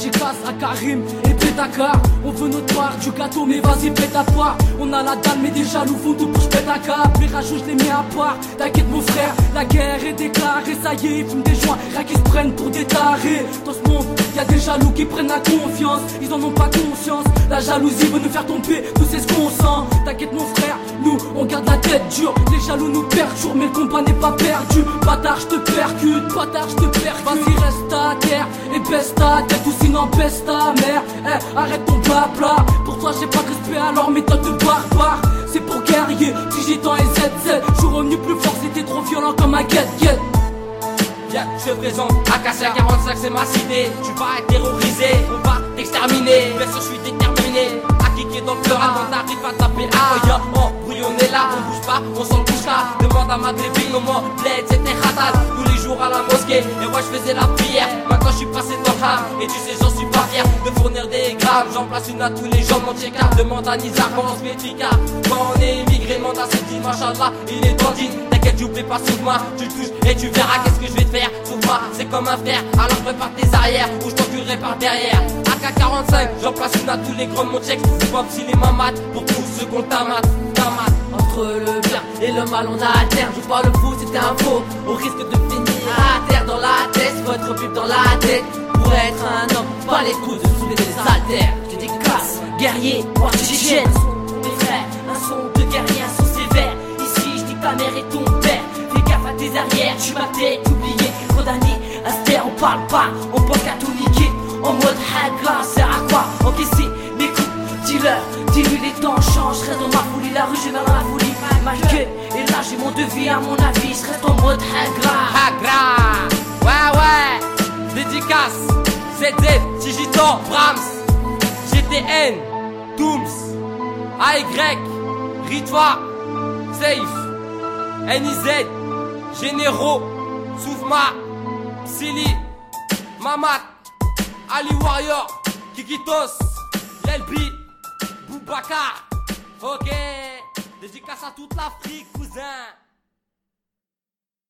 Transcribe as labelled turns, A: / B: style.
A: dédicace à Karim et Pétakar. On veut notre part du gâteau mais vas-y pète à part. On a la dalle mais des jaloux font tout pour je pète à cap. Les rageux je les mets à part, t'inquiète mon frère, la guerre est déclarée. Ça y est, ils fument des joints, rien qui se prennent pour des tarés. Dans ce monde, y'a des jaloux qui prennent la confiance. Ils en ont pas conscience, la jalousie veut nous faire tomber. Nous c'est ce qu'on sent, t'inquiète mon frère, nous on garde la tête dure. Les jaloux nous perturbent mais le combat n'est pas perdu. Bâtard je te percute, bâtard je te percute. Vas-y reste à terre et baisse ta tête ou sinon baisse ta mère. Arrête ton blabla, pour toi j'ai pas de respect alors méthode de barbare. C'est pour guerrier, Digitan et ZZ. Je suis revenu plus fort, c'était trop violent comme un get-get.
B: Viens, je te présente AK-45, c'est ma cité. Tu vas être terrorisé, on va t'exterminer. Bien sûr, je suis déterminé à kicker dans le cœur avant d'arriver à taper. Ah, ya, embrouillonné là, on bouge pas, on s'en bouge là. Demande à ma grébine, au moins, bled, c'était ratal. Tous les jours à la mosquée, et moi je faisais la prière. Maintenant, je suis passé dans le ham, et tu sais, j'en suis pas fier de fournir des grammes. J'en place une à tous les jours, mon check-up. Demande à Nizar comment on se met Tika. Quand on est immigré, demande à Sidi, machallah, il est bandit. T'inquiète, j'oublie pas, sauve-moi, tu touches et tu verras qu'est-ce que je vais te faire. Sauve-moi, c'est comme un frère, alors prépare tes arrières ou je t'enculerai par derrière. AK-45, j'en place une à tous les grands de mon check. C'est pas si les mamats pour tous ceux qu'on tamate.
C: Entre le bien et le mal on a à terre. Joue pas le fou, c'était un faux. Au risque de finir à terre dans la tête. Faut être pub dans la tête pour être un homme. Pas les coups de soulever des haltères. Je décasse, guerrier, oxygène. Mes frères, un son de guerrier, un son sévère. Ici je dis ta mère et ton père. Fais gaffe à tes arrières, tu m'as peut-être oublié. Trop d'années, à se taire, on parle pas. On pense qu'à tout niquer. En mode hagra, sert à quoi encaisser mes coups, dis-leur, dis-lui les temps changent. Reste dans ma folie, la rue j'ai dans la folie. Ma gueule, et là j'ai mon devis à mon avis. Je reste en mode hagra.
B: Ouais, dédicace, ZZ, Digitan, Brahms, GTN, Dooms, AY, Ritva, Safe, NIZ, Généraux, Soufma, Sili, Mamat, Ali Warrior, Kikitos, Lelbi, Boubacar. Ok, dédicace à toute l'Afrique, cousin.